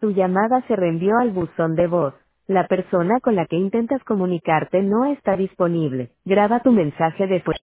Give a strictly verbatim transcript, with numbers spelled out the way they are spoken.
Tu llamada se reenvió al buzón de voz. La persona con la que intentas comunicarte no está disponible. Graba tu mensaje después.